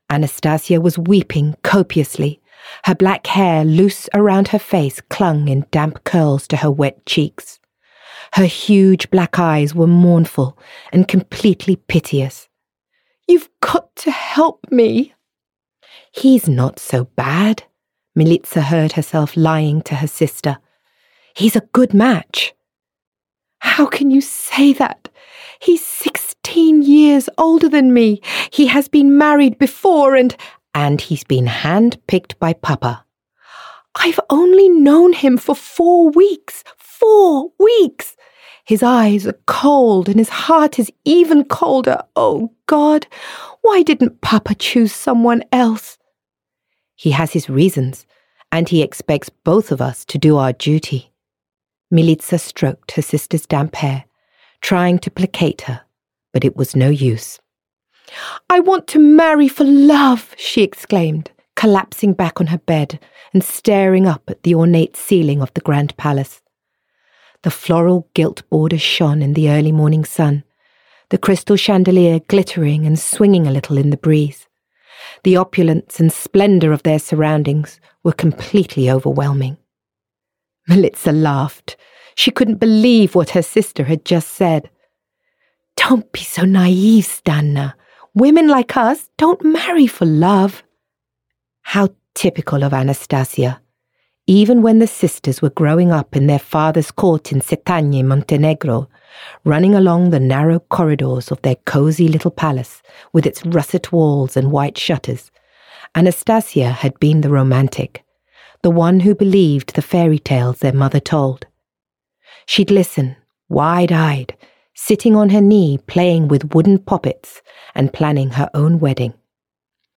Anastasia was weeping copiously. Her black hair, loose around her face, clung in damp curls to her wet cheeks. Her huge black eyes were mournful and completely piteous. "You've got to help me." "He's not so bad," Milica heard herself lying to her sister. "He's a good match." "How can you say that? He's 16 years older than me. He has been married before and he's been hand-picked by Papa." "I've only known him for 4 weeks. 4 weeks! His eyes are cold and his heart is even colder. Oh, God, why didn't Papa choose someone else?" "He has his reasons, and he expects both of us to do our duty." Milica stroked her sister's damp hair, trying to placate her, but it was no use. "I want to marry for love," she exclaimed, collapsing back on her bed and staring up at the ornate ceiling of the grand palace. The floral gilt border shone in the early morning sun, the crystal chandelier glittering and swinging a little in the breeze. The opulence and splendour of their surroundings were completely overwhelming. Milica laughed. She couldn't believe what her sister had just said. "Don't be so naive, Stanna. Women like us don't marry for love." How typical of Anastasia. Even when the sisters were growing up in their father's court in Cetagna, Montenegro, running along the narrow corridors of their cosy little palace with its russet walls and white shutters, Anastasia had been the romantic, the one who believed the fairy tales their mother told. She'd listen, wide-eyed, sitting on her knee playing with wooden poppets and planning her own wedding.